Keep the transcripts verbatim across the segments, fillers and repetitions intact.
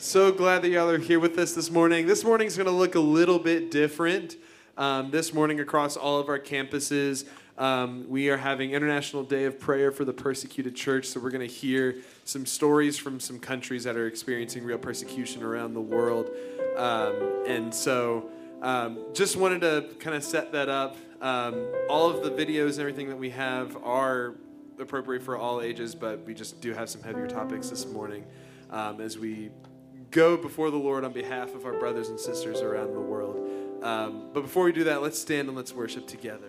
So glad that y'all are here with us this morning. This morning's going to look a little bit different. Um, this morning across all of our campuses, um, we are having International Day of Prayer for the Persecuted Church. So we're going to hear some stories from some countries that are experiencing real persecution around the world. Um, and so um, just wanted to kind of set that up. Um, all of the videos and everything that we have are appropriate for all ages, but we just do have some heavier topics this morning um, as we go before the Lord on behalf of our brothers and sisters around the world. Um, but before we do that, let's stand and let's worship together.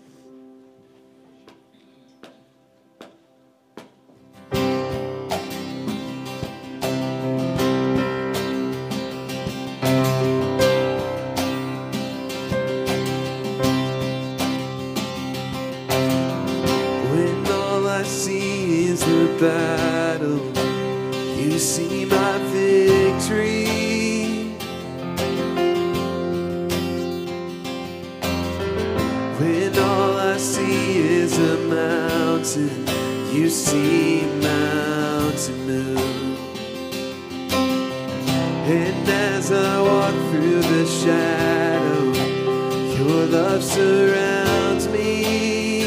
When all I see is the battle, you see my victory. When all I see is a mountain, you see mountain move. And as I walk through the shadow, your love surrounds me.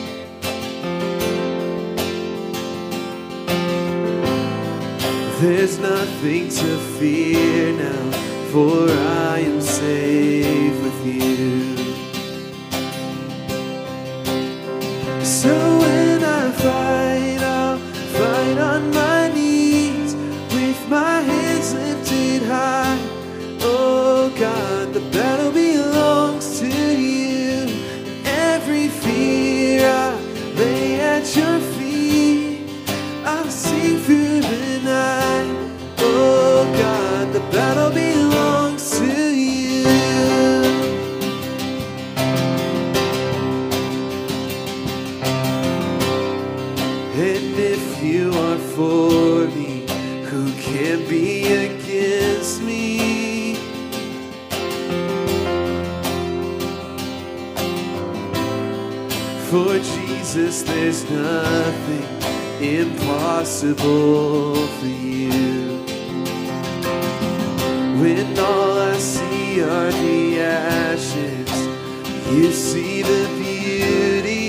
There's nothing to fear now, for I am safe with you. So when I fight, I'll fight on my knees, with my hands lifted high. Oh God, the battle belongs to you, and every fear I lay at your feet. I'll sing through the night. Oh God, the battle belongs to you. And if you are for me, who can be against me? For Jesus, there's nothing impossible for you. When all I see are the ashes, you see the beauty.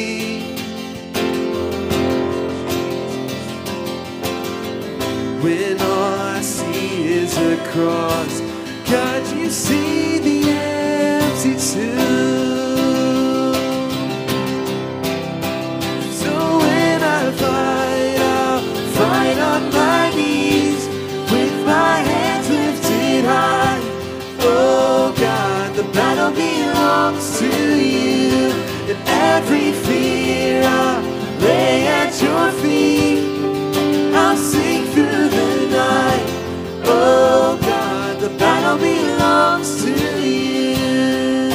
When all I see is a cross, God, you see the empty tomb. So when I fight, I'll fight on my knees, with my hands lifted high. Oh God, the battle belongs to you, and every fear I lay at your feet. I'll sing through the night. Oh God, the battle belongs to you.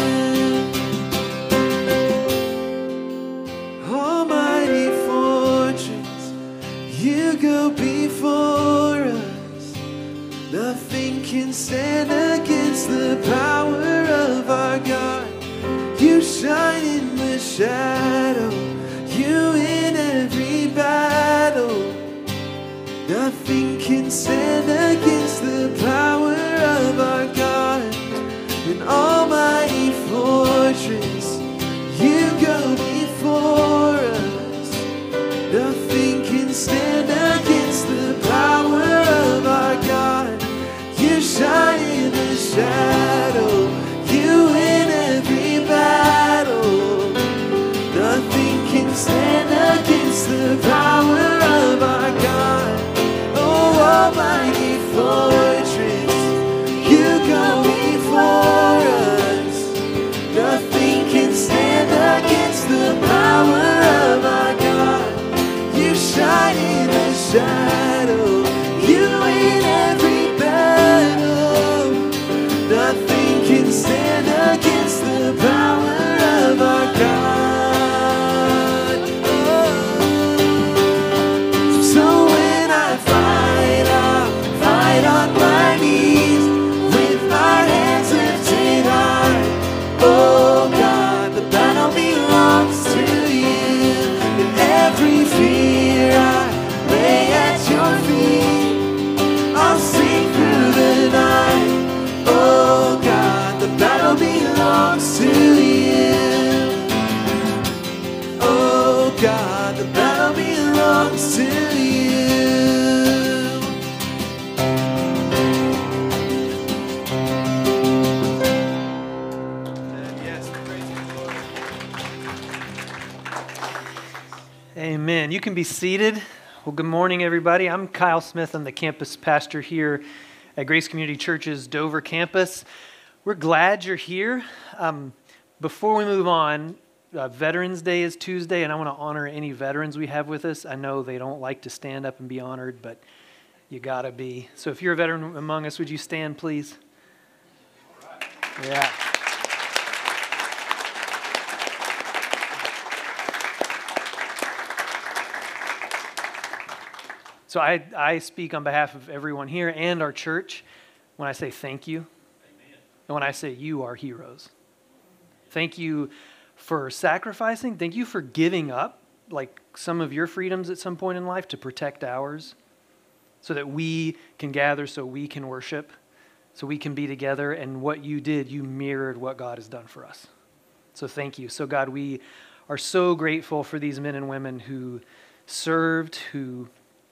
Almighty fortress, you go before us. Nothing can stand against the power of our God. You shine in the shadow, you in every battle. Nothing can stand against the power of our God. An almighty fortress, you go before us. Nothing can stand against the power of our God. You shine in the shadow, you in every battle. Nothing can stand against the power of our God. Oh, almighty can be seated. Well, good morning, everybody. I'm Kyle Smith. I'm the campus pastor here at Grace Community Church's Dover campus. We're glad you're here. Um, before we move on, uh, Veterans Day is Tuesday, and I want to honor any veterans we have with us. I know they don't like to stand up and be honored, but you gotta be. So if you're a veteran among us, would you stand, please? All right. Yeah. So I, I speak on behalf of everyone here and our church when I say thank you. Amen. And when I say you are heroes. Thank you for sacrificing. Thank you for giving up like some of your freedoms at some point in life to protect ours so that we can gather, so we can worship, so we can be together. And what you did, you mirrored what God has done for us. So thank you. So God, we are so grateful for these men and women who served, who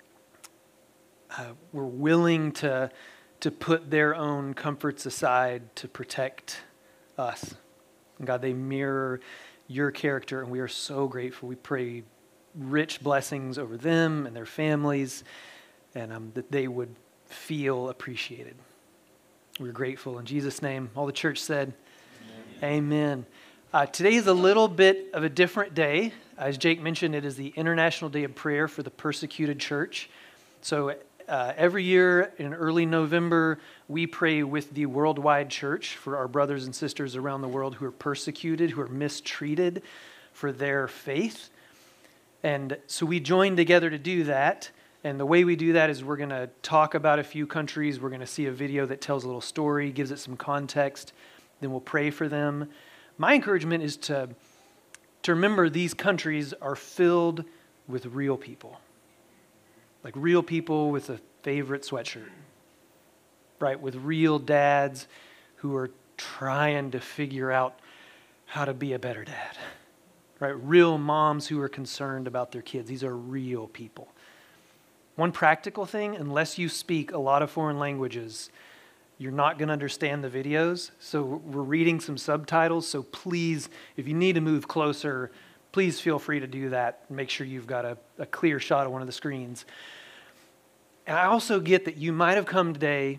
Uh, were willing to, to put their own comforts aside to protect us. And God, they mirror your character, and we are so grateful. We pray rich blessings over them and their families, and um, that they would feel appreciated. We're grateful. In Jesus' name, all the church said, Amen. Amen. Uh, today is a little bit of a different day. As Jake mentioned, it is the International Day of Prayer for the Persecuted Church. So Uh, every year in early November, we pray with the worldwide church for our brothers and sisters around the world who are persecuted, who are mistreated for their faith. And so we join together to do that. And the way we do that is we're going to talk about a few countries. We're going to see a video that tells a little story, gives it some context. Then we'll pray for them. My encouragement is to, to remember these countries are filled with real people. Like real people with a favorite sweatshirt, right? With real dads who are trying to figure out how to be a better dad, right? Real moms who are concerned about their kids. These are real people. One practical thing, unless you speak a lot of foreign languages, you're not going to understand the videos. So we're reading some subtitles. So please, if you need to move closer, please feel free to do that. Make sure you've got a, a clear shot of one of the screens. And I also get that you might have come today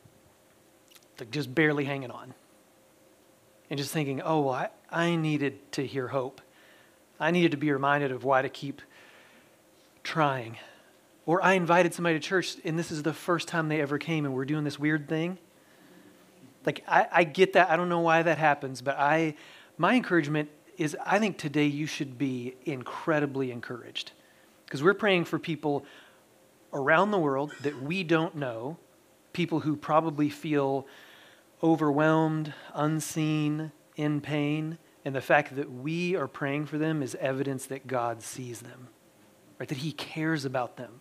like just barely hanging on and just thinking, oh, well, I, I needed to hear hope. I needed to be reminded of why to keep trying. Or I invited somebody to church and this is the first time they ever came and we're doing this weird thing. Like, I, I get that. I don't know why that happens, but I, my encouragement is I think today you should be incredibly encouraged because we're praying for people around the world that we don't know, people who probably feel overwhelmed, unseen, in pain, and the fact that we are praying for them is evidence that God sees them, right? That he cares about them.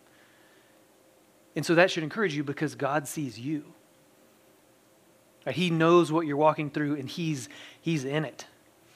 And so that should encourage you because God sees you. Right? He knows what you're walking through and he's he's in it.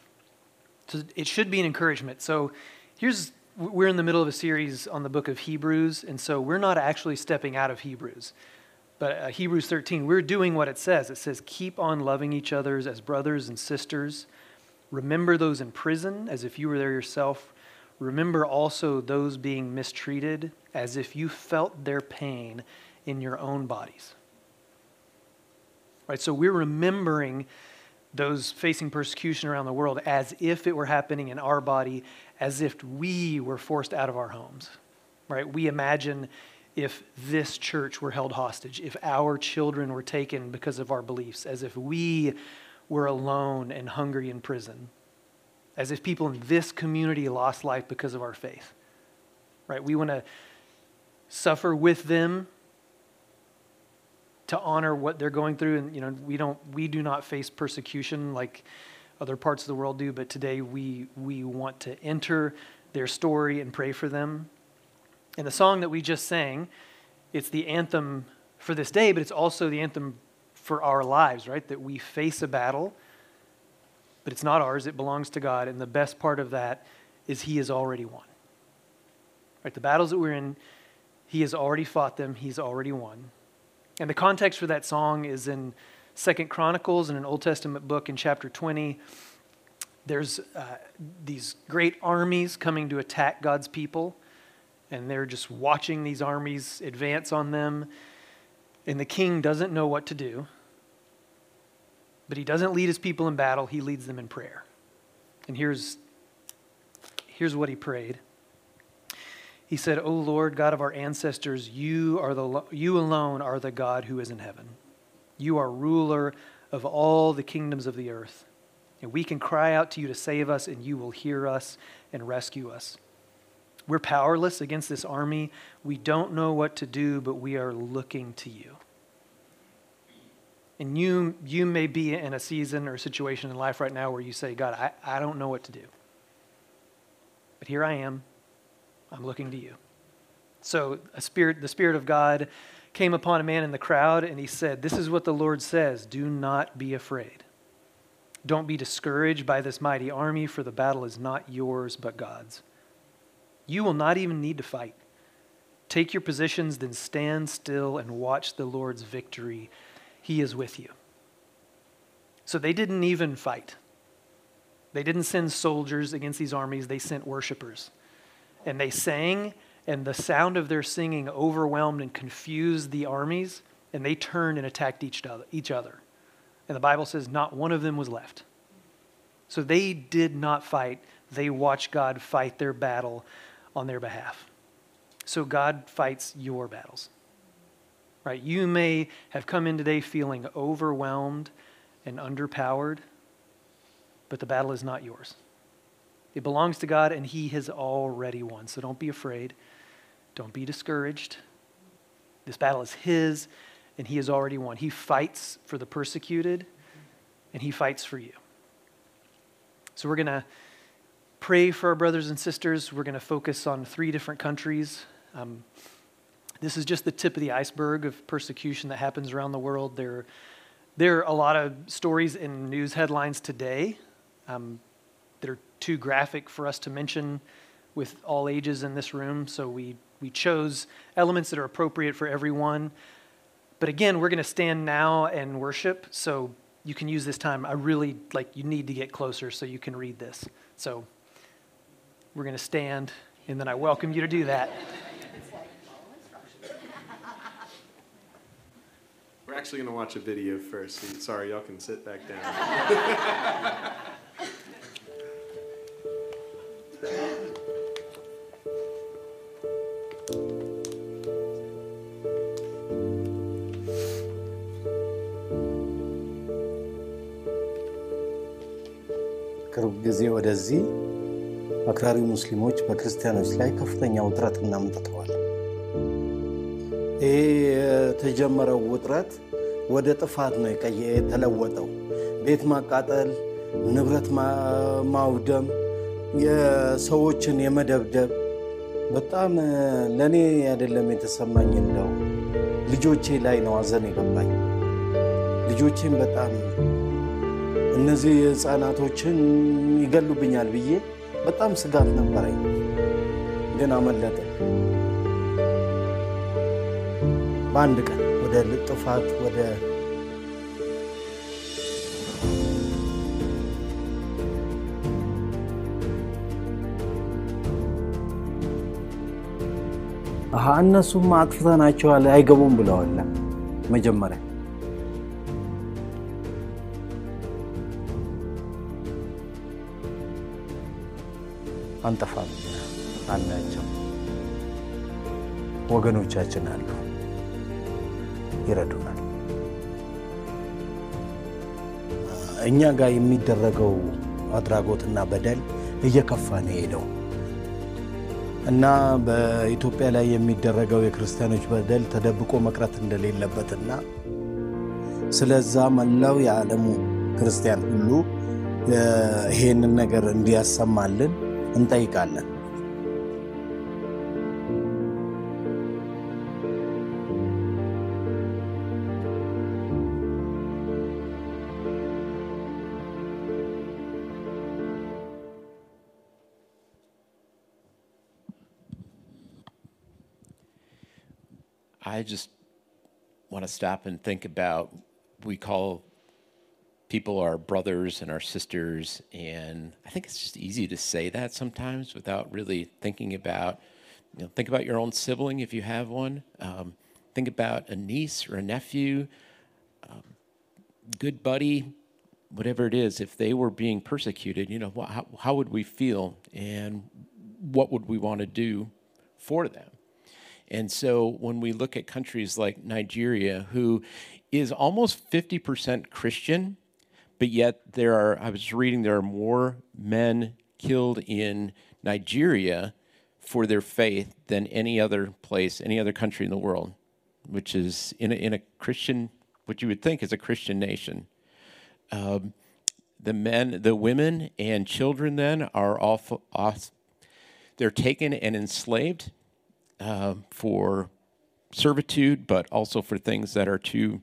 So it should be an encouragement. So here's, we're in the middle of a series on the book of Hebrews, and so we're not actually stepping out of Hebrews. But uh, Hebrews thirteen, we're doing what it says. It says, keep on loving each other as brothers and sisters. Remember those in prison as if you were there yourself. Remember also those being mistreated as if you felt their pain in your own bodies. Right, so we're remembering those facing persecution around the world as if it were happening in our body, as if we were forced out of our homes, right? We imagine if this church were held hostage, if our children were taken because of our beliefs, as if we were alone and hungry in prison, as if people in this community lost life because of our faith, right? We want to suffer with them to honor what they're going through. And, you know, we don't, we do not face persecution like other parts of the world do, but today we, we want to enter their story and pray for them. And the song that we just sang, it's the anthem for this day, but it's also the anthem for our lives, right? That we face a battle, but it's not ours, it belongs to God. And the best part of that is he has already won. Right? The battles that we're in, he has already fought them, he's already won. And the context for that song is in Second Chronicles, in an Old Testament book in chapter twenty. There's uh, these great armies coming to attack God's people. and they're just watching these armies advance on them, and the king doesn't know what to do, but he doesn't lead his people in battle, he leads them in prayer. And here's, here's what he prayed. He said, "O Lord, God of our ancestors, you are the you alone are the God who is in heaven. You are ruler of all the kingdoms of the earth. And we can cry out to you to save us, and you will hear us and rescue us. We're powerless against this army. We don't know what to do, but we are looking to you." And you you may be in a season or a situation in life right now where you say, "God, I, I don't know what to do. But here I am. I'm looking to you." So a spirit, the Spirit of God came upon a man in the crowd, and he said, "This is what the Lord says, do not be afraid. Don't be discouraged by this mighty army, for the battle is not yours, but God's. You will not even need to fight. Take your positions, then stand still and watch the Lord's victory. He is with you." So they didn't even fight. They didn't send soldiers against these armies, they sent worshipers. And they sang, and the sound of their singing overwhelmed and confused the armies, and they turned and attacked each other. Each other. And the Bible says not one of them was left. So they did not fight. They watched God fight their battle on their behalf. So God fights your battles. Right? You may have come in today feeling overwhelmed and underpowered, but the battle is not yours. It belongs to God, and he has already won. So don't be afraid. Don't be discouraged. This battle is his, and he has already won. He fights for the persecuted, and he fights for you. So we're going to pray for our brothers and sisters. We're going to focus on three different countries. Um, this is just the tip of the iceberg of persecution that happens around the world. There, there are a lot of stories in news headlines today um, that are too graphic for us to mention with all ages in this room, so we, we chose elements that are appropriate for everyone. But again, we're going to stand now and worship, so you can use this time. I really, like, you need to get closer so you can read this. So we're going to stand, and then I welcome you to do that. We're actually going to watch a video first. So sorry, y'all can sit back down. ቅርብ ጊዜ ወደዚህ አክራሪ ሙስሊሞች በክርስቲያኖች ላይ ከፍተኛ ውጥረት እናምጥተዋል። ይሄ የተጀመረው ውጥረት ወደ ጥፋት ነው የተለወጠው። ቤት ማቃጠል፣ ንብረት ማውደም፣ የሰዎችን የመደብደብ በጣም ለኔ አይደለም የተሰማኝ እንደው ልጆቼ ላይ ነው አዘን የገባኝ። ልጆቼን በጣም እነዚህ ህፃናቶችን ይገሉብኛል ብዬ በጣም ስጋት ነበረኝ። ግን አመለጠ። በአንድ ቀን ወደ ጥፋት ወደ አሃ እነሱም አጥፍተናቸዋል አይገቡም ብለዋል መጀመሪያ። አንጠፋም አላቸው ወገኖቻችን አሉ ይረዱናል። እኛ ጋር የሚደረገው አድራጎትና በደል እየከፋ ነው ሄደው እና በኢትዮጵያ ላይ የሚደረገው የክርስቲያኖች በደል ተደብቆ መቅረት እንደሌለበትና ስለዛ መላው የዓለሙ ክርስቲያን ሁሉ ይሄንን ነገር እንዲያሰማልን እንጠይቃለን። I just want to stop and think about, we call people our brothers and our sisters, and I think it's just easy to say that sometimes without really thinking about You know, think about your own sibling if you have one. Um, think about a niece or a nephew, um, good buddy, whatever it is. If they were being persecuted, you know, wh- how, how would we feel, and what would we want to do for them? And so when we look at countries like Nigeria, who is almost fifty percent Christian, but yet there are, I was reading, there are more men killed in Nigeria for their faith than any other place, any other country in the world, which is in a, in a Christian, what you would think is a Christian nation. Um, the men, the women and children then are all, off, they're taken and enslaved uh, for servitude, but also for things that are too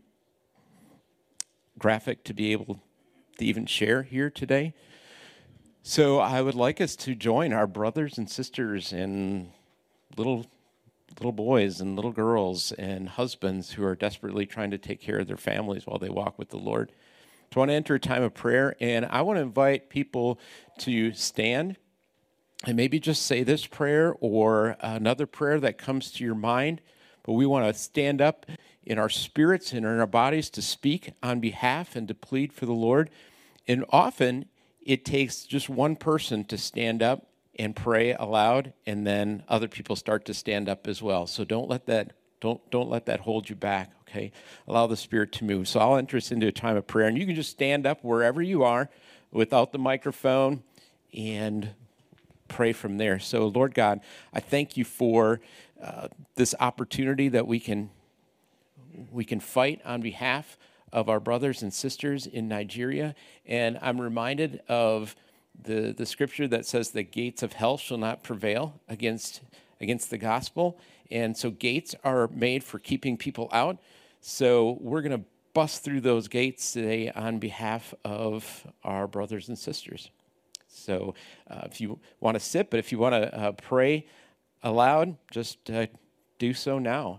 graphic to be able to even share here today. So I would like us to join our brothers and sisters and little little boys and little girls and husbands who are desperately trying to take care of their families while they walk with the Lord. So I want to enter a time of prayer, and I want to invite people to stand and maybe just say this prayer or another prayer that comes to your mind. But we want to stand up in our spirits and in our bodies to speak on behalf and to plead for the Lord. And often it takes just one person to stand up and pray aloud, and then other people start to stand up as well. So don't let that don't don't let that hold you back, okay? Allow the Spirit to move. So I'll enter us into a time of prayer, and you can just stand up wherever you are without the microphone and pray from there. So Lord God, I thank you for uh, this opportunity that we can we can fight on behalf of our brothers and sisters in Nigeria. And I'm reminded of the, the scripture that says the gates of hell shall not prevail against, against the gospel. And so gates are made for keeping people out. So we're going to bust through those gates today on behalf of our brothers and sisters. So uh, if you want to sit, but if you want to uh, pray aloud, just uh, do so now.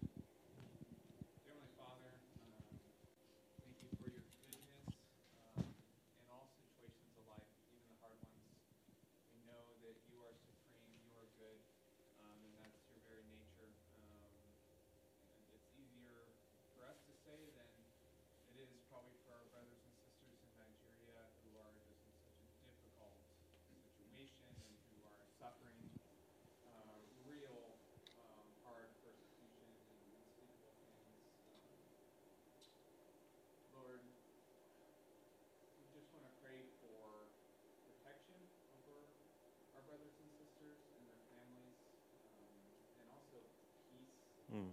Mm.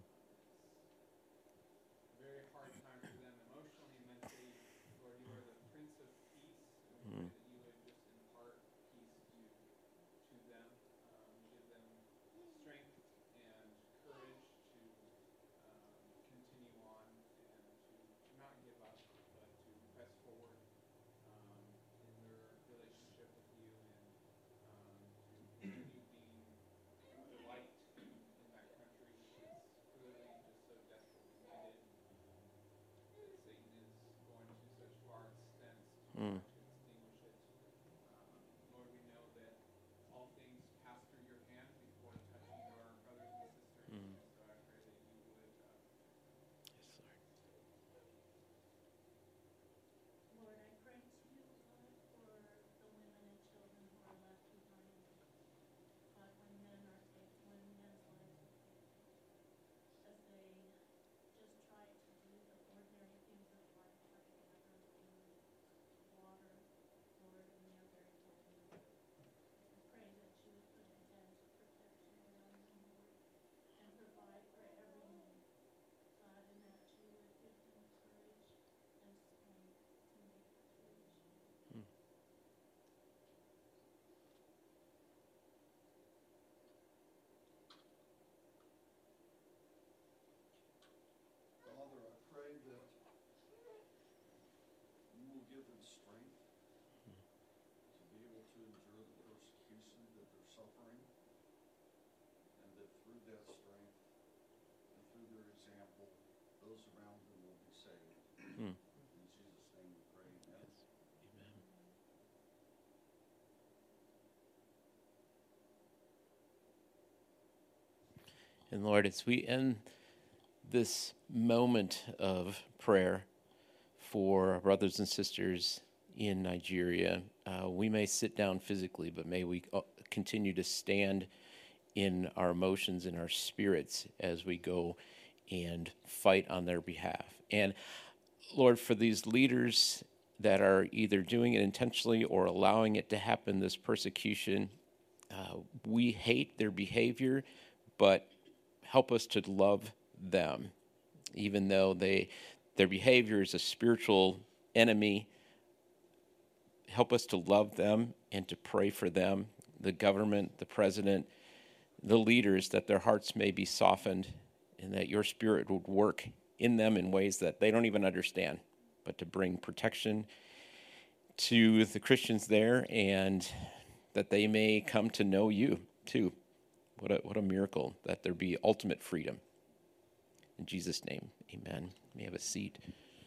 Very hard time for them emotionally and mentally. Lord, you are the Prince of Peace, and we pray that you would just impart peace to, to them, um, give them strength and courage to um, continue on and to, to not give up, but to press forward um, in their relationship with you, and um, to continue being the light in that country that's clearly just so desperately needed. Satan is going to such far extents to Mm. try to extinguish it. Um, Lord, we know that all things pass through your hand before touching our brothers and sisters. Mm. And so I pray that you would. Uh, Yes, Lord. Lord, I pray to you, God, for the women and children who are left behind. God, when men are taken, when men's lives are taken, as they just try to do the ordinary things of life, like gather food, water, Lord, and they are very vulnerable. I pray that you would put a hedge of protection around them, Lord, and provide for every need, God, and that you would give them courage and strength to make it through. Mm. Father, I pray that you will give them strength to be able to endure the persecution that they're suffering, and that through that strength and through their example, those around them will be saved. Mm. In Jesus' name we pray, amen. Amen. And Lord, as we end this moment of prayer for our brothers and sisters in Nigeria, uh, we may sit down physically, but may we uh, continue to stand in our emotions and our spirits as we go and fight on their behalf. And Lord, for these leaders that are either doing it intentionally or allowing it to happen, this persecution, uh, we hate their behavior, but help us to love them, even though they their behavior is a spiritual enemy. Help us to love them and to pray for them, the government, the president, the leaders, that their hearts may be softened and that your Spirit would work in them in ways that they don't even understand, but to bring protection to the Christians there and that they may come to know you too. What a, what a miracle that there be ultimate freedom. In Jesus' name, amen. You may have a seat.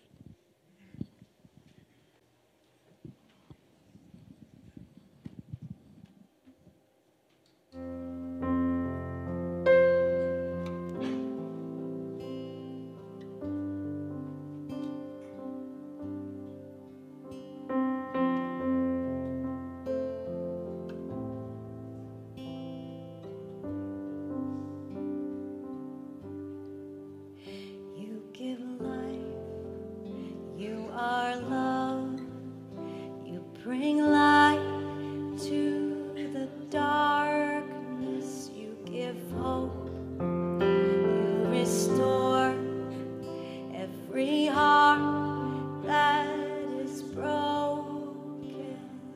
You give life, you are love, you bring light to the darkness, you give hope, you restore every heart that is broken.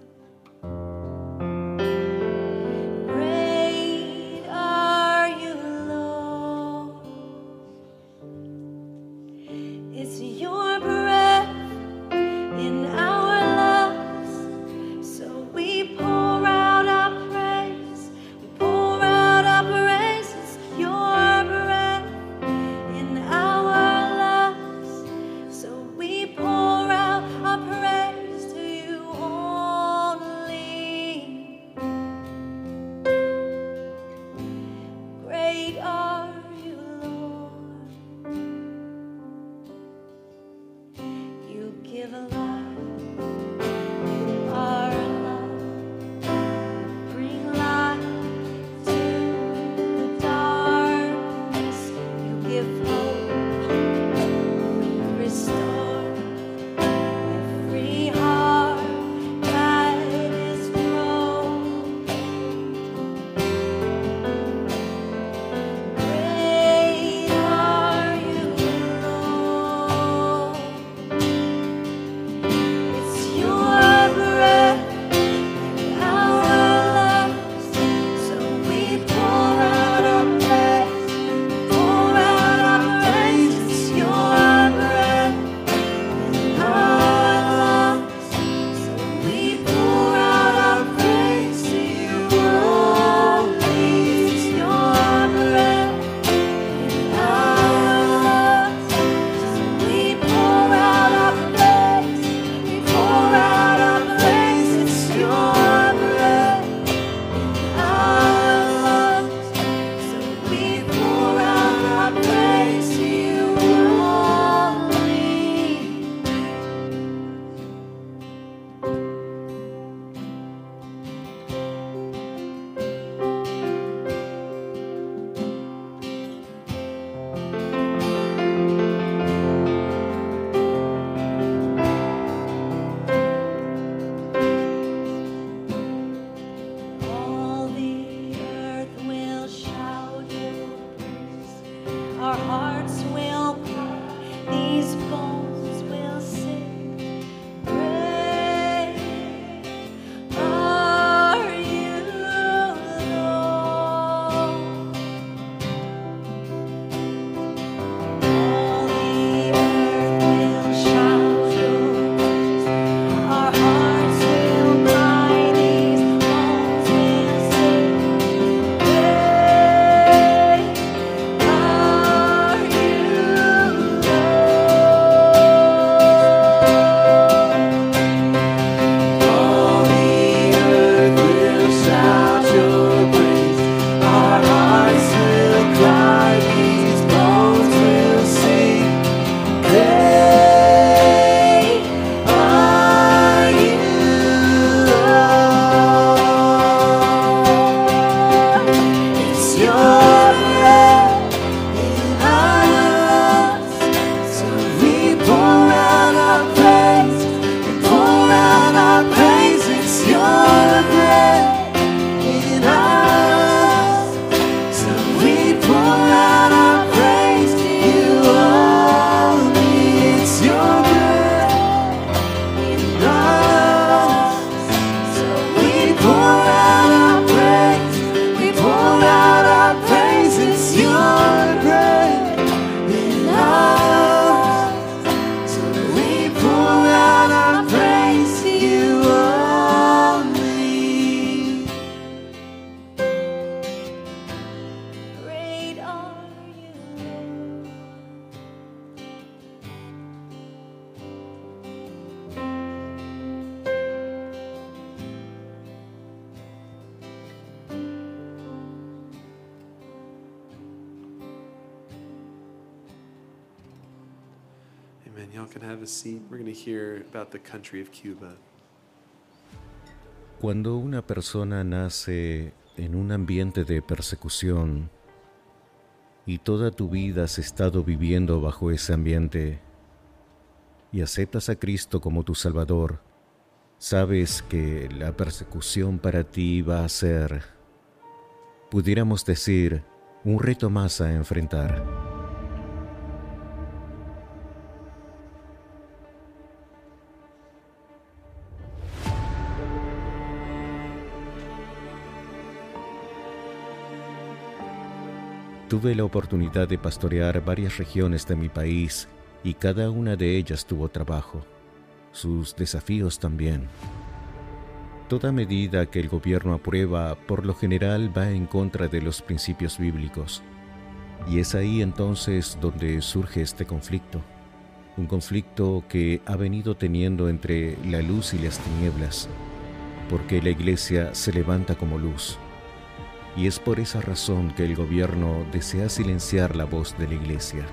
Great are you, Lord. It's your breath in our lungs, so we pour out our praise. We pour out our praise. It's your breath in our lungs, so we pour out our praise to you only. Great are you, Lord. You give life, you are love, you bring light to the darkness, you give hope, you restore every heart that is broken. Great are you, Lord. Amen. Y'all can have a seat. We're going to hear about the country of Cuba. Cuando una persona nace en un ambiente de persecución y toda tu vida has estado viviendo bajo ese ambiente y aceptas a Cristo como tu Salvador, sabes que la persecución para ti va a ser, pudiéramos decir, un reto más a enfrentar. Tuve la oportunidad de pastorear varias regiones de mi país y cada una de ellas tuvo trabajo, sus desafíos también. Toda medida que el gobierno aprueba, por lo general va en contra de los principios bíblicos. Y es ahí entonces donde surge este conflicto. Un conflicto que ha venido teniendo entre la luz y las tinieblas, porque la iglesia se levanta como luz. Y es por esa razón que el gobierno desea silenciar la voz de la iglesia.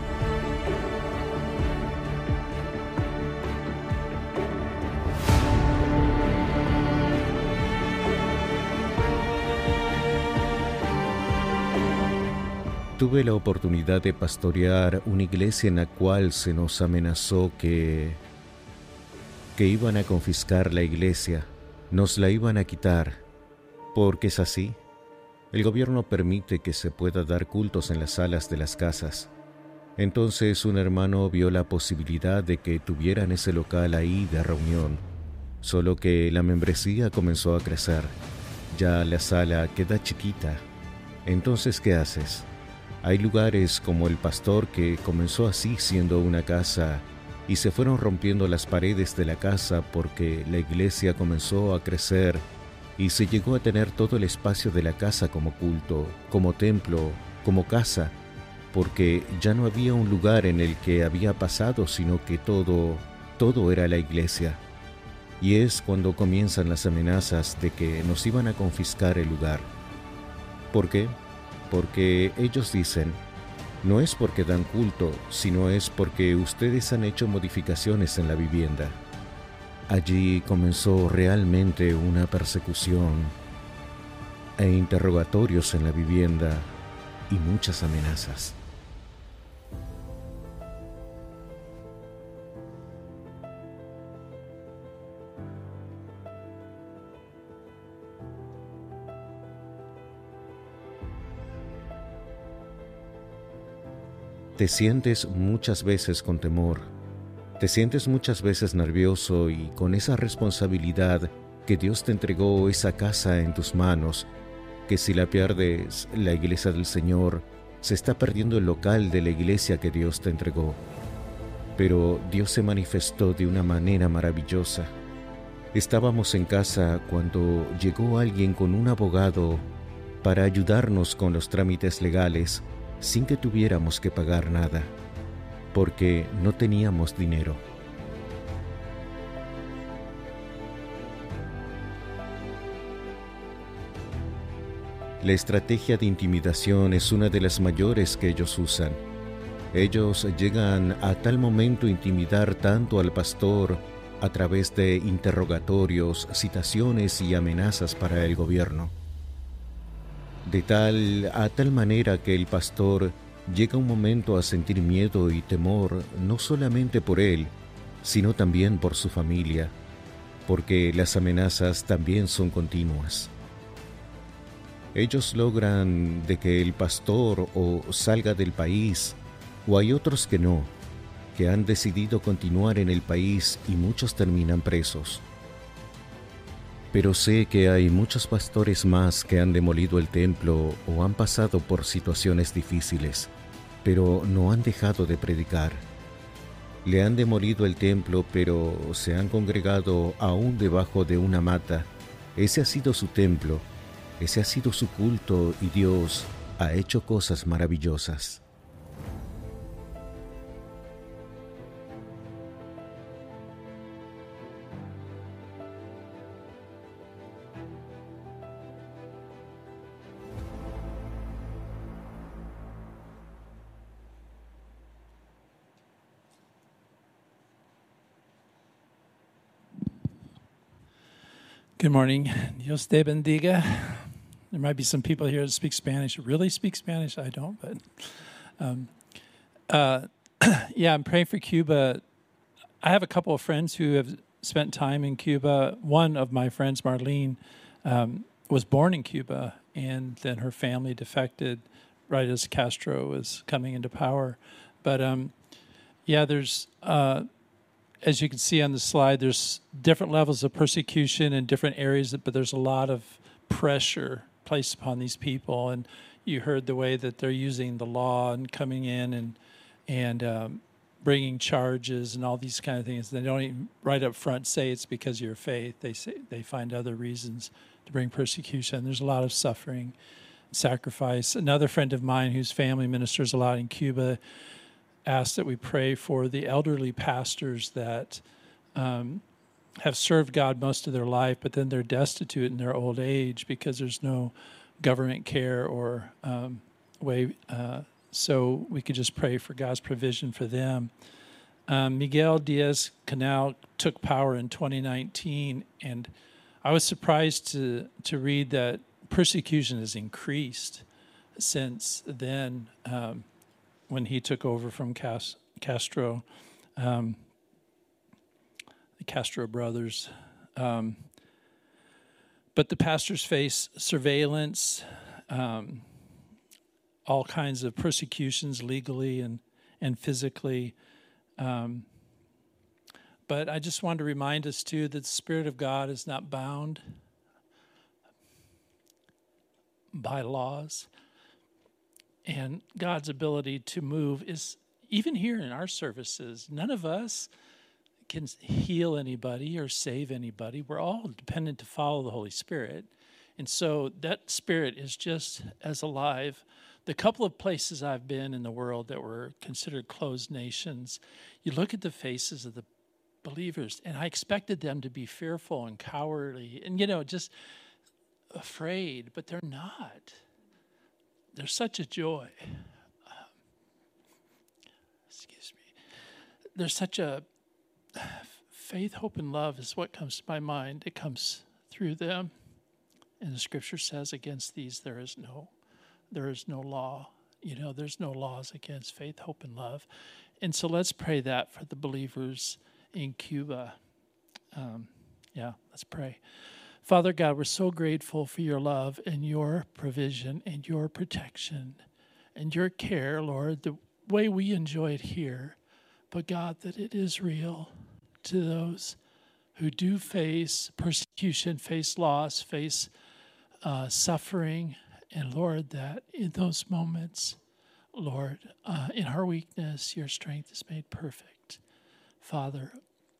Tuve la oportunidad de pastorear una iglesia en la cual se nos amenazó que, que iban a confiscar la iglesia, nos la iban a quitar, porque es así. El gobierno permite que se pueda dar cultos en las salas de las casas. Entonces un hermano vio la posibilidad de que tuvieran ese local ahí de reunión, solo que la membresía comenzó a crecer. Ya la sala queda chiquita. Entonces, ¿qué haces? Hay lugares como el Pastor que comenzó así siendo una casa y se fueron rompiendo las paredes de la casa porque la iglesia comenzó a crecer y se llegó a tener todo el espacio de la casa como culto, como templo, como casa, porque ya no había un lugar en el que había pasado, sino que todo, todo era la iglesia. Y es cuando comienzan las amenazas de que nos iban a confiscar el lugar. ¿Por qué? Porque ellos dicen, no es porque dan culto, sino es porque ustedes han hecho modificaciones en la vivienda. Allí comenzó realmente una persecución e interrogatorios en la vivienda y muchas amenazas. Te sientes muchas veces con temor. Te sientes muchas veces nervioso y con esa responsabilidad que Dios te entregó esa casa en tus manos, que si la pierdes, la iglesia del Señor, se está perdiendo el local de la iglesia que Dios te entregó. Pero Dios se manifestó de una manera maravillosa. Estábamos en casa cuando llegó alguien con un abogado para ayudarnos con los trámites legales sin que tuviéramos que pagar nada, porque no teníamos dinero. La estrategia de intimidación es una de las mayores que ellos usan. Ellos llegan a tal momento a intimidar tanto al pastor a través de interrogatorios, citaciones y amenazas para el gobierno. De tal a tal manera que el pastor llega un momento a sentir miedo y temor, no solamente por él, sino también por su familia, porque las amenazas también son continuas. Ellos logran de que el pastor o salga del país, o hay otros que no, que han decidido continuar en el país y muchos terminan presos. Pero sé que hay muchos pastores más que han demolido el templo o han pasado por situaciones difíciles, pero no han dejado de predicar. Le han demolido el templo, pero se han congregado aún debajo de una mata. Ese ha sido su templo, ese ha sido su culto y Dios ha hecho cosas maravillosas. Good morning. Dios te bendiga. There might be some people here that speak Spanish. Really speak Spanish? I don't, but um, uh, yeah, I'm praying for Cuba. I have a couple of friends who have spent time in Cuba. One of my friends, Marlene, um, was born in Cuba, and then her family defected right as Castro was coming into power. But um, yeah, there's... Uh, As you can see on the slide, there's different levels of persecution in different areas, but there's a lot of pressure placed upon these people. And you heard the way that they're using the law and coming in and and um, bringing charges and all these kind of things. They don't even right up front say it's because of your faith. They say they find other reasons to bring persecution. There's a lot of suffering, sacrifice. Another friend of mine whose family ministers a lot in Cuba asked that we pray for the elderly pastors that um, have served God most of their life, but then they're destitute in their old age because there's no government care or um, way. Uh, so we could just pray for God's provision for them. Um, Miguel Diaz-Canel took power in twenty nineteen, and I was surprised to to read that persecution has increased since then. Um, when he took over from Cas- Castro, um, the Castro brothers. Um, but the pastors face surveillance, um, all kinds of persecutions legally and, and physically. Um, but I just wanted to remind us, too, that the Spirit of God is not bound by laws. And God's ability to move is, even here in our services, none of us can heal anybody or save anybody. We're all dependent to follow the Holy Spirit. And so that Spirit is just as alive. The couple of places I've been in the world that were considered closed nations, you look at the faces of the believers, and I expected them to be fearful and cowardly and, you know, just afraid, but they're not. There's such a joy. Um, excuse me. There's such a faith, hope, and love is what comes to my mind. It comes through them. And the scripture says, against these there is no, there is no law. You know, there's no laws against faith, hope, and love. And so let's pray that for the believers in Cuba. Um, yeah, let's pray. Father God, we're so grateful for your love and your provision and your protection and your care, Lord, the way we enjoy it here. But God, that it is real to those who do face persecution, face loss, face uh, suffering. And Lord, that in those moments, Lord, uh, in our weakness, your strength is made perfect. Father,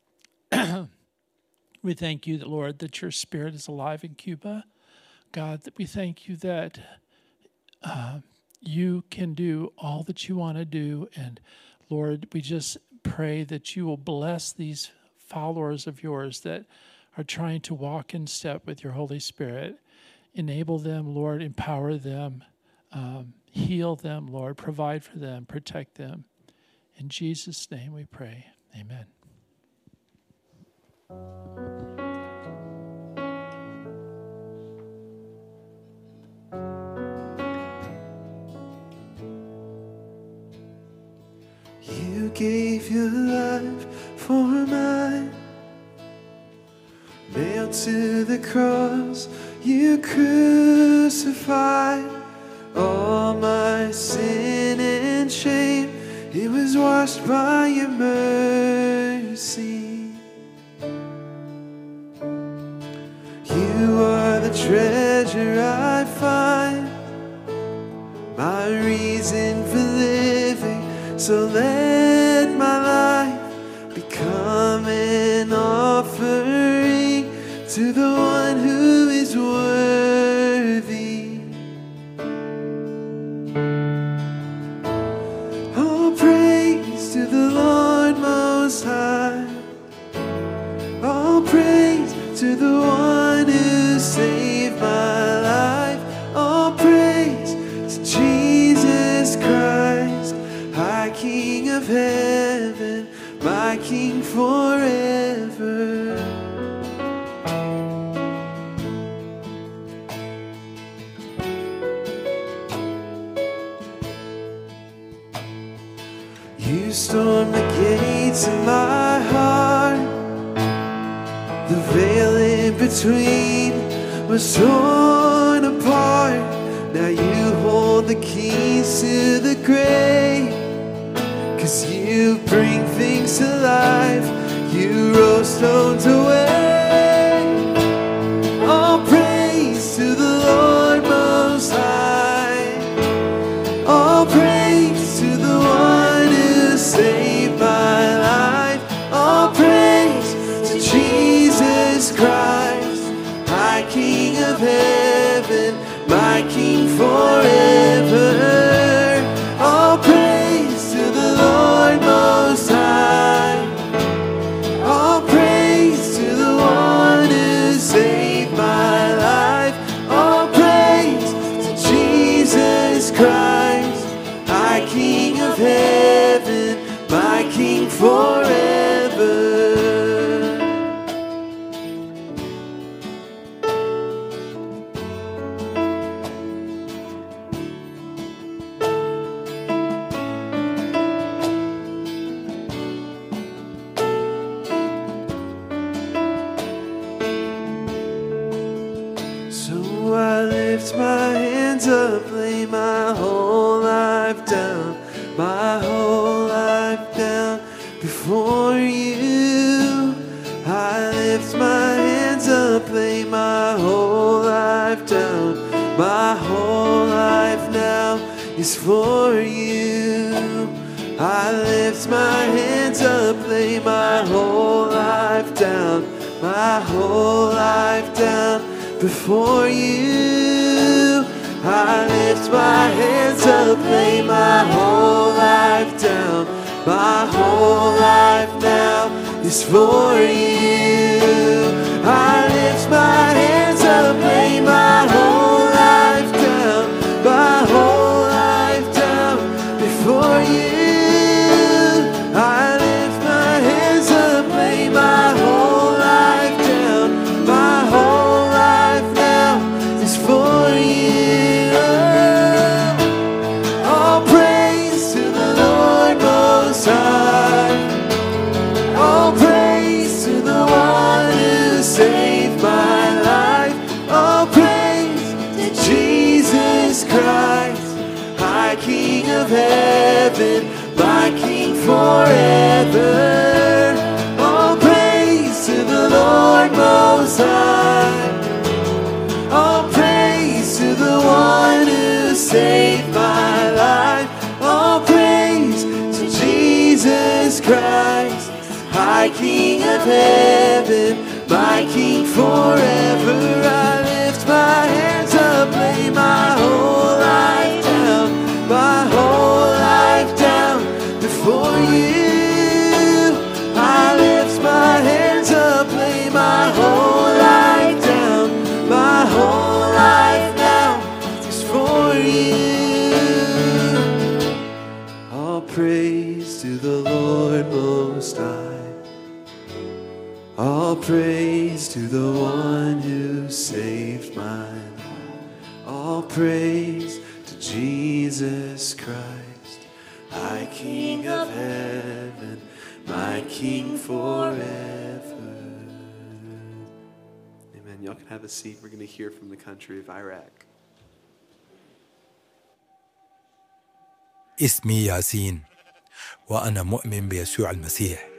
we thank you, that, Lord, that your Spirit is alive in Cuba. God, that we thank you that uh, you can do all that you want to do. And, Lord, we just pray that you will bless these followers of yours that are trying to walk in step with your Holy Spirit. Enable them, Lord, empower them, um, heal them, Lord, provide for them, protect them. In Jesus' name we pray. Amen. You gave your life for mine, nailed to the cross, you crucified all my sin and shame. It was washed by your mercy. You are the treasure I find, my reason for living. So let my life become an offering to the one who is worthy. All praise to the Lord Most High. All praise to the one who saved my life. All praise to Jesus Christ, High King of heaven, my King forever. stormed the gates of my heart. The veil in between was torn apart. Now you hold the keys to the grave, 'cause you bring things to life. You rose stones away. All praise to the Lord Most High. All praise to the one who saved my life. All praise to Jesus Christ, my King of heaven, my King forever. All praise to the Lord Most High. All praise to the one who saved my life. All praise to Jesus Christ, my King of heaven, my King forever. So I lift my hands up, lay my whole life down, my whole life down before you. I lift my hands up, lay my whole life down, my whole life now is for you. I lift my hands up, lay my whole life down, my whole life down before you. I lift my hands up, lay my whole life down, my whole life now is for you. I lift my hands up, lay my whole life down, my whole life down before you. I lift my hands up, lay my whole life down, my whole life now is for you. All praise to the Lord Most High. All praise to the one who saved my life. All praise to Jesus Christ, my King of heaven, my King forever. All praise to the Lord Most High. All praise to the one who saved my life. All praise to Jesus Christ, my King of heaven, my King forever. I lift my hands up, lay my whole life down, my whole life down before you. I lift my hands up, lay my whole life down, my whole life now is for you. All praise to the Lord Most High. All praise to the one who saved my life. All praise to Jesus Christ, my King of heaven, my King forever. Amen. Y'all can have a seat. We're going to hear from the country of Iraq. اسمي ياسين وأنا مؤمن بيسوع المسيح.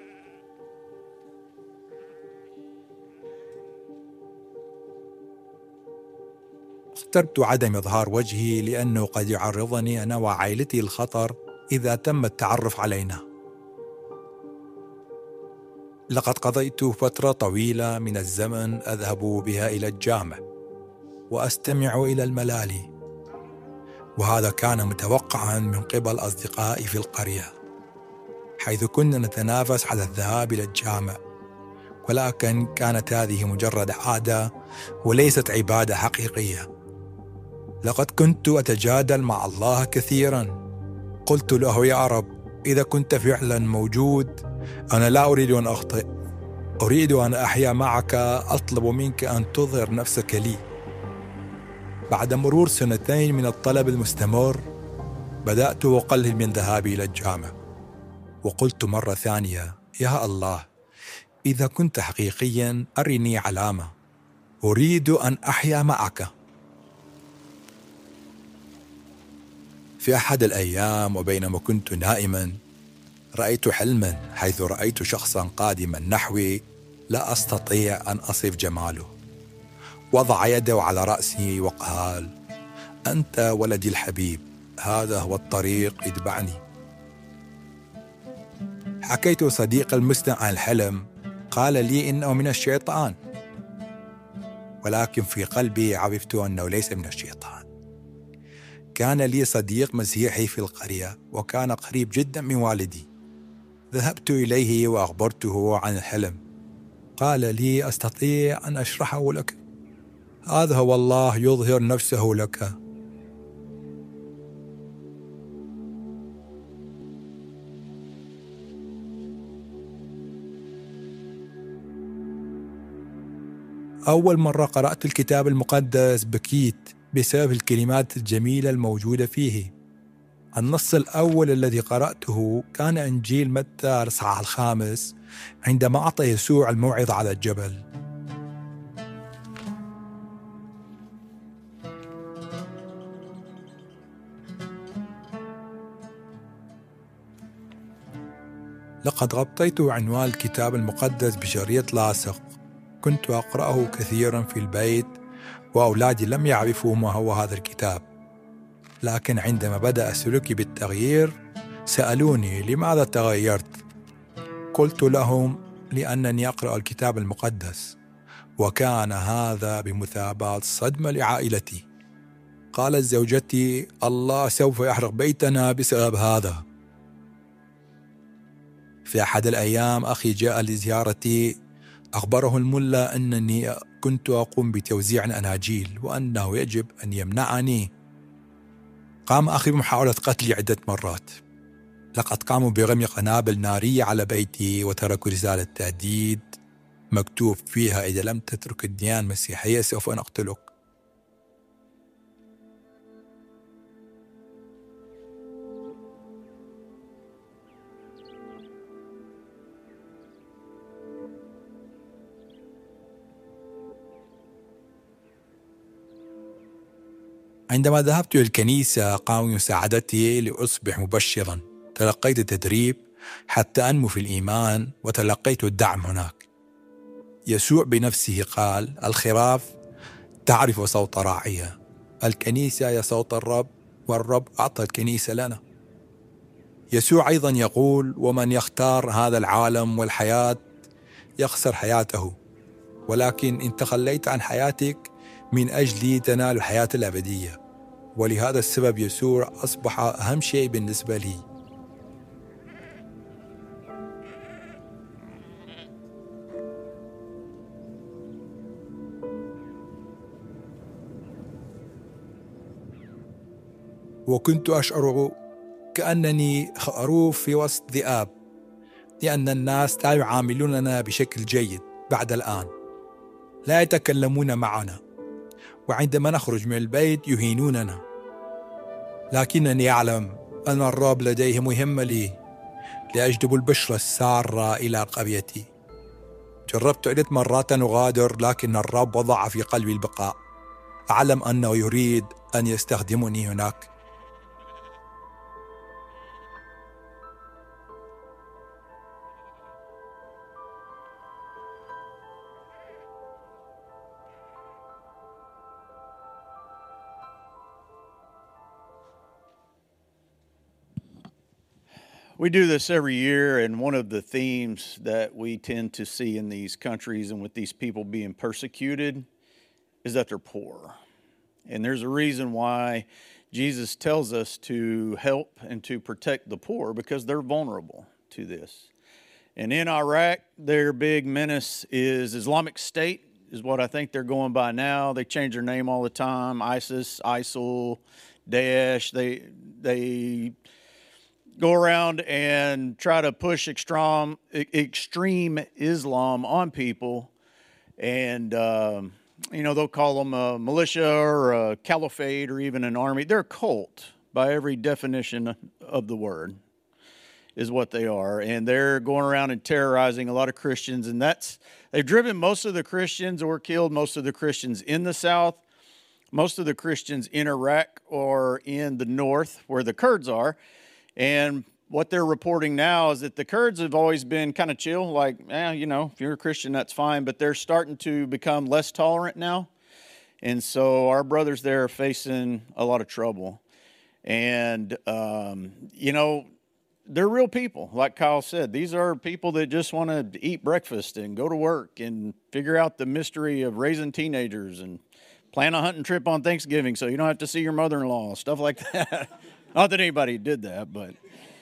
اخترت عدم إظهار وجهي لأنه قد يعرضني أنا وعائلتي الخطر إذا تم التعرف علينا. لقد قضيت فترة طويلة من الزمن أذهب بها إلى الجامع وأستمع إلى الملالي، وهذا كان متوقعا من قبل أصدقائي في القرية، حيث كنا نتنافس على الذهاب إلى الجامع، ولكن كانت هذه مجرد عادة وليست عبادة حقيقية. لقد كنت أتجادل مع الله كثيرا. قلت له: يا رب، إذا كنت فعلا موجود أنا لا أريد أن أخطئ، أريد أن أحيا معك، أطلب منك أن تظهر نفسك لي. بعد مرور سنتين من الطلب المستمر بدأت أقلل من ذهابي إلى الجامع، وقلت مرة ثانية: يا الله، إذا كنت حقيقيا أرني علامة، أريد أن أحيا معك. في أحد الأيام وبينما كنت نائما رأيت حلما، حيث رأيت شخصا قادما نحوي لا أستطيع أن أصف جماله. وضع يده على رأسي وقال: أنت ولدي الحبيب، هذا هو الطريق، اتبعني. حكيت صديق المسلم عن الحلم، قال لي إنه من الشيطان، ولكن في قلبي عرفت أنه ليس من الشيطان. كان لي صديق مسيحي في القرية وكان قريب جدا من والدي. ذهبت إليه وأخبرته عن الحلم. قال لي: أستطيع أن أشرحه لك، هذا هو الله يظهر نفسه لك. أول مرة قرأت الكتاب المقدس بكيت بسبب الكلمات الجميلة الموجودة فيه. النص الأول الذي قرأته كان إنجيل متى الإصحاح الخامس، عندما أعطى يسوع الموعظة على الجبل. لقد غطيت عنوان الكتاب المقدس بشريط لاصق. كنت أقرأه كثيرا في البيت وأولادي لم يعرفوا ما هو هذا الكتاب، لكن عندما بدأ سلوكي بالتغيير سألوني: لماذا تغيرت؟ قلت لهم: لأنني أقرأ الكتاب المقدس. وكان هذا بمثابة صدمة لعائلتي. قالت زوجتي: الله سوف يحرق بيتنا بسبب هذا. في أحد الأيام أخي جاء لزيارتي، أخبره الملا أنني كنت أقوم بتوزيع أناجيل وأنه يجب أن يمنعني. قام أخي بمحاولة قتلي عدة مرات. لقد قاموا برمي قنابل نارية على بيتي وتركوا رسالة تهديد مكتوب فيها: إذا لم تترك الديانة المسيحية سوف نقتلك. عندما ذهبت إلى الكنيسة قاموا بمساعدتي لأصبح مبشرا. تلقيت تدريب حتى أنمو في الإيمان وتلقيت الدعم هناك. يسوع بنفسه قال: الخراف تعرف صوت راعيها. الكنيسة هي صوت الرب، والرب أعطى الكنيسة لنا. يسوع أيضا يقول: ومن يختار هذا العالم والحياة يخسر حياته، ولكن إن تخليت عن حياتك من أجلي تنال الحياة الأبدية. ولهذا السبب يسوع أصبح أهم شيء بالنسبة لي. وكنت أشعر كأنني خروف في وسط ذئاب، لأن الناس لا يعاملوننا بشكل جيد بعد الآن، لا يتكلمون معنا، وعندما نخرج من البيت يهينوننا. لكنني أعلم أن الرب لديه مهمة لي، لأجلب البشرى السارة إلى قريتي. جربت عدة مرات أن أغادر، لكن الرب وضع في قلبي البقاء. أعلم أنه يريد أن يستخدمني هناك. We do this every year, and one of the themes that we tend to see in these countries and with these people being persecuted is that they're poor. And there's a reason why Jesus tells us to help and to protect the poor, because they're vulnerable to this. And in Iraq, their big menace is Islamic State, is what I think they're going by now. They change their name all the time: ISIS, ISIL, Daesh. They they go around and try to push extreme extreme Islam on people, and um, you know, they'll call them a militia or a caliphate or even an army. They're a cult by every definition of the word. is what they are. And they're going around and terrorizing a lot of Christians. And that's, they've driven most of the Christians or killed most of the Christians in the south, most of the Christians in Iraq or in the north where the Kurds are. And what they're reporting now is that the Kurds have always been kind of chill, like, eh, you know, if you're a Christian, that's fine. But they're starting to become less tolerant now. And so our brothers there are facing a lot of trouble. And, um, you know, they're real people, like Kyle said. These are people that just want to eat breakfast and go to work and figure out the mystery of raising teenagers and plan a hunting trip on Thanksgiving so you don't have to see your mother-in-law, stuff like that. Not that anybody did that, but,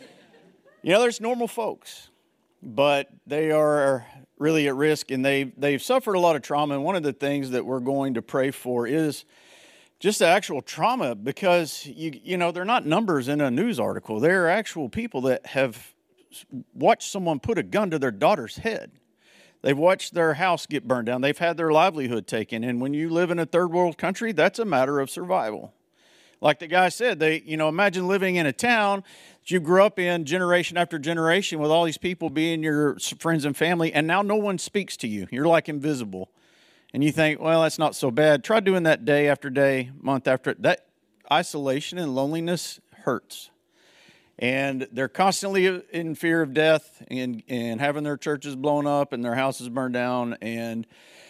you know, there's normal folks. But they are really at risk, and they, they've suffered a lot of trauma. And one of the things that we're going to pray for is just the actual trauma, because, you you know, they're not numbers in a news article. They're actual people that have watched someone put a gun to their daughter's head. They've watched their house get burned down. They've had their livelihood taken. And when you live in a third world country, that's a matter of survival. Like the guy said, they, you know, imagine living in a town that you grew up in generation after generation with all these people being your friends and family, and now no one speaks to you. You're like invisible. And you think, well, that's not so bad. Try doing that day after day, month after. That isolation and loneliness hurts. And they're constantly in fear of death and, and having their churches blown up and their houses burned down. And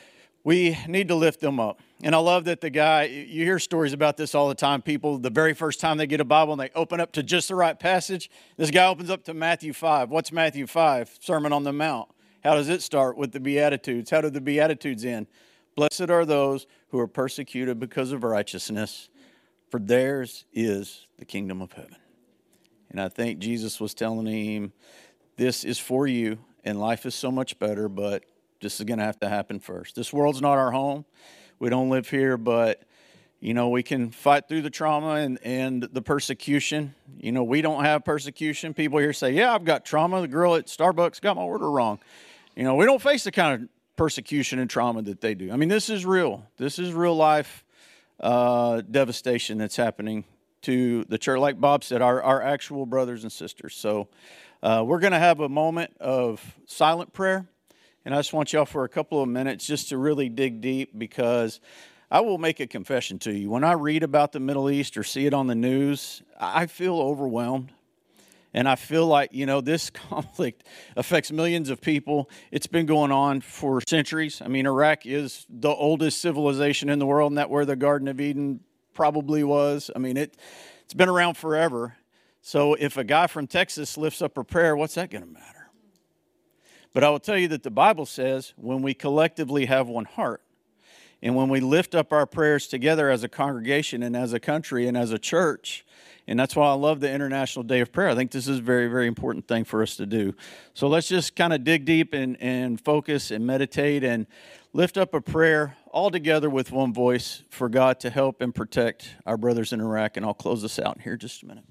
we need to lift them up. And I love that the guy, you hear stories about this all the time. People, the very first time they get a Bible and they open up to just the right passage, this guy opens up to Matthew five. What's Matthew five? Sermon on the Mount. How does it start? With the Beatitudes. How do the Beatitudes end? Blessed are those who are persecuted because of righteousness, for theirs is the kingdom of heaven. And I think Jesus was telling him, this is for you, and life is so much better, but this is going to have to happen first. This world's not our home. We don't live here, but, you know, we can fight through the trauma and, and the persecution. You know, we don't have persecution. People here say, yeah, I've got trauma. The girl at Starbucks got my order wrong. You know, we don't face the kind of persecution and trauma that they do. I mean, this is real. This is real life uh, devastation that's happening to the church. Like Bob said, our, our actual brothers and sisters. So uh, we're going to have a moment of silent prayer. And I just want y'all for a couple of minutes just to really dig deep, because I will make a confession to you. When I read about the Middle East or see it on the news, I feel overwhelmed. And I feel like, you know, this conflict affects millions of people. It's been going on for centuries. I mean, Iraq is the oldest civilization in the world, and that's where the Garden of Eden probably was. I mean, it, it's been around forever. So if a guy from Texas lifts up a prayer, what's that going to matter? But I will tell you that the Bible says when we collectively have one heart, and when we lift up our prayers together as a congregation and as a country and as a church, and that's why I love the International Day of Prayer. I think this is a very, very important thing for us to do. So let's just kind of dig deep and, and focus and meditate and lift up a prayer all together with one voice for God to help and protect our brothers in Iraq. And I'll close this out here in just a minute.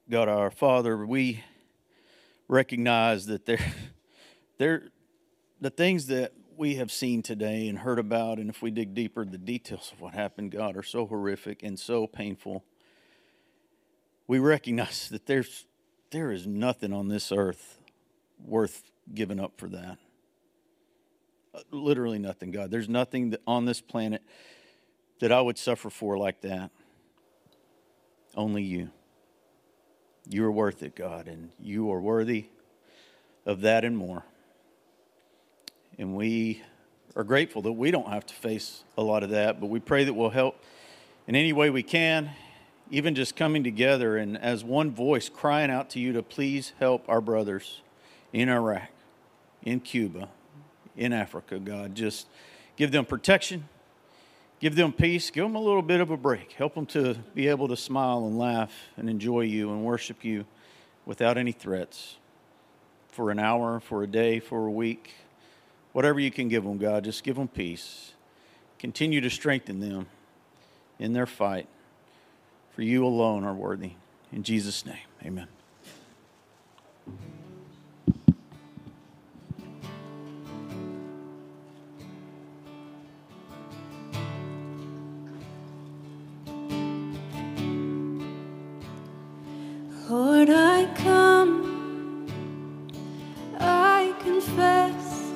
God our Father, we recognize that there, there, the things that we have seen today and heard about, and if we dig deeper, the details of what happened, God, are so horrific and so painful. We recognize that there's there is nothing on this earth worth giving up for that. Literally nothing, God. There's nothing that on this planet that I would suffer for like that. Only you. You are worth it, God, and you are worthy of that and more. And we are grateful that we don't have to face a lot of that, but we pray that we'll help in any way we can, even just coming together and as one voice crying out to you to please help our brothers in Iraq, in Cuba, in Africa, God. Just give them protection, give them peace, give them a little bit of a break. Help them to be able to smile and laugh and enjoy you and worship you without any threats for an hour, for a day, for a week. Whatever you can give them, God, just give them peace. Continue to strengthen them in their fight. For you alone are worthy. In Jesus' name, amen. Lord, I come, I confess,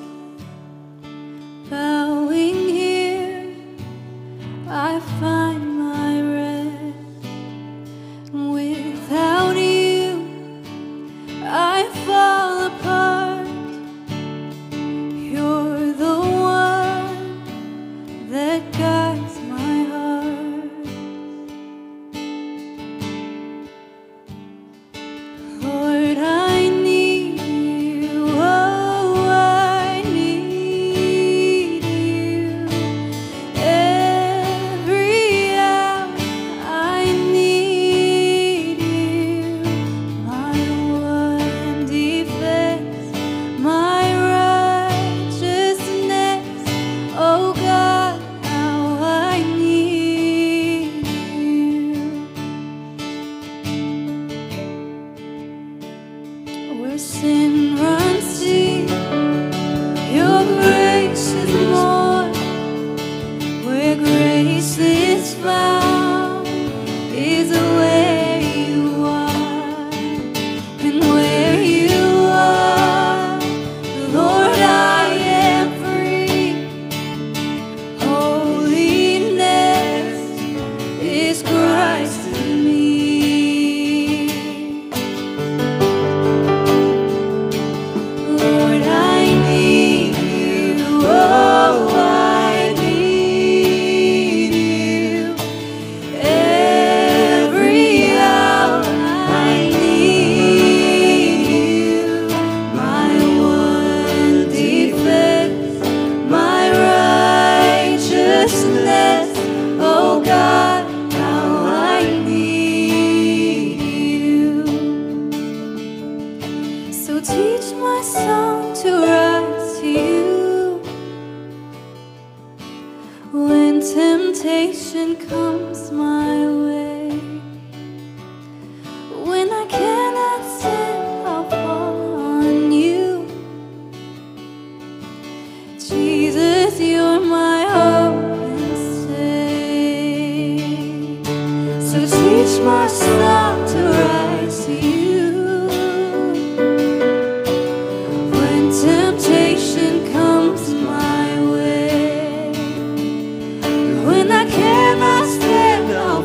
bowing here, I find my rest. Without you, I fall apart. You're the one that guides my heart. Lord, I need you, oh, I need you. Every hour I need you. My one defense, my righteousness, oh God, how I need you. Where sin runs deep, your grace is more. Where grace is found is where you are. And where you are, Lord, I am free. Holiness is Christ in me. Lord, I need you, oh, I need you. Every hour I need you. My one defense, my righteousness, oh God, how I need you. So teach my song to rise to you when temptation comes my way. When I cannot stand, I'll fall on you. Jesus, you're my hope and stay. So teach my song to rise to you when temptation comes my way. When I cannot stand, I'll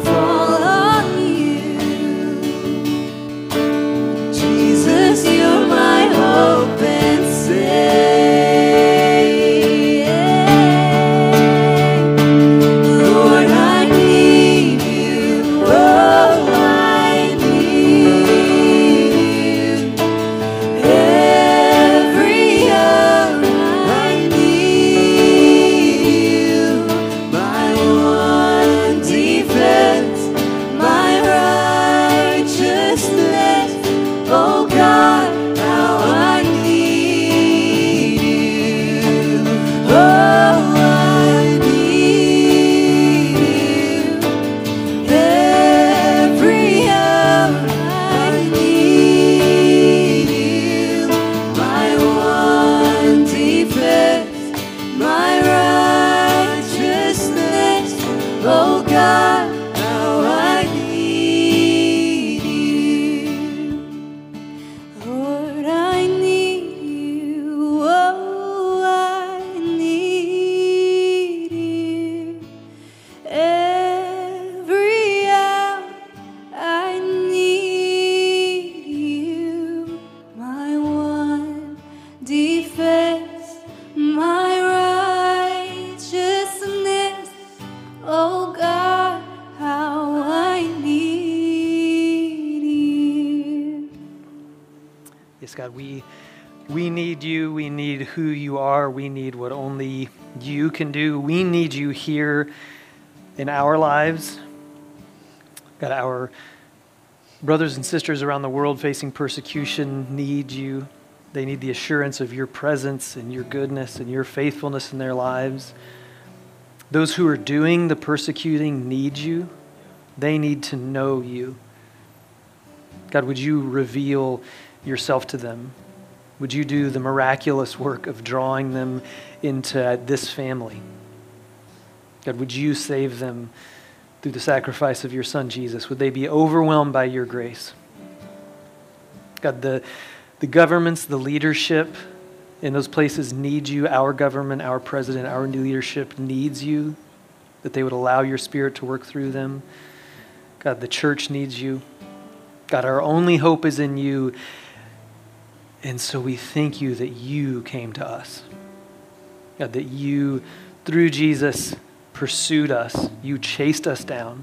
Yes, God, we we need you. We need who you are. We need what only you can do. We need you here in our lives. God, our brothers and sisters around the world facing persecution need you. They need the assurance of your presence and your goodness and your faithfulness in their lives. Those who are doing the persecuting need you. They need to know you. God, would you reveal yourself to them? Would you do the miraculous work of drawing them into this family? God, would you save them through the sacrifice of your Son, Jesus? Would they be overwhelmed by your grace? God, the, the governments, the leadership in those places need you. Our government, our president, our new leadership needs you, that they would allow your Spirit to work through them. God, the church needs you. God, our only hope is in you. And so we thank you that you came to us. God, that you, through Jesus, pursued us. You chased us down.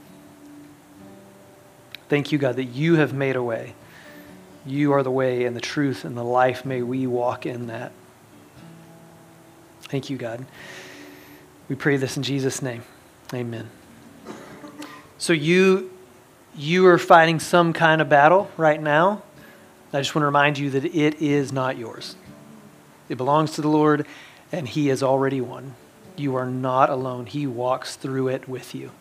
Thank you, God, that you have made a way. You are the way and the truth and the life. May we walk in that. Thank you, God. We pray this in Jesus' name. Amen. So you, you are fighting some kind of battle right now. I just want to remind you that it is not yours. It belongs to the Lord, and he has already won. You are not alone. He walks through it with you.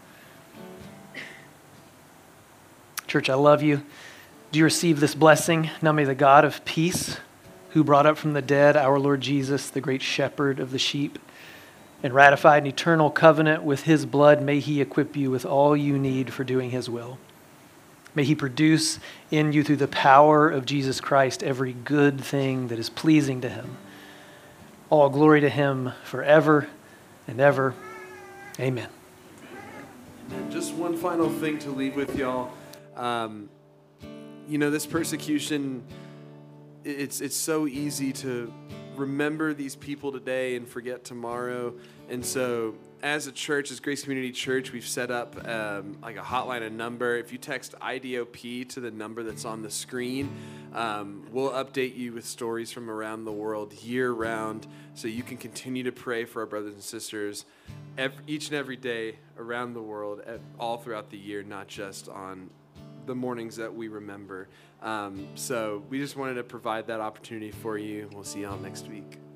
Church, I love you. Do you receive this blessing? Now may the God of peace, who brought up from the dead our Lord Jesus, the great shepherd of the sheep, and ratified an eternal covenant with his blood, may he equip you with all you need for doing his will. May he produce in you through the power of Jesus Christ every good thing that is pleasing to him. All glory to him forever and ever. Amen. And just one final thing to leave with y'all. Um, you know, this persecution, it's it's so easy to remember these people today and forget tomorrow. And so as a church, as Grace Community Church, we've set up um, like a hotline, a number. If you text I D O P to the number that's on the screen, um, we'll update you with stories from around the world year-round, so you can continue to pray for our brothers and sisters every, each and every day around the world, all throughout the year, not just on the mornings that we remember. Um, so we just wanted to provide that opportunity for you. We'll see y'all next week.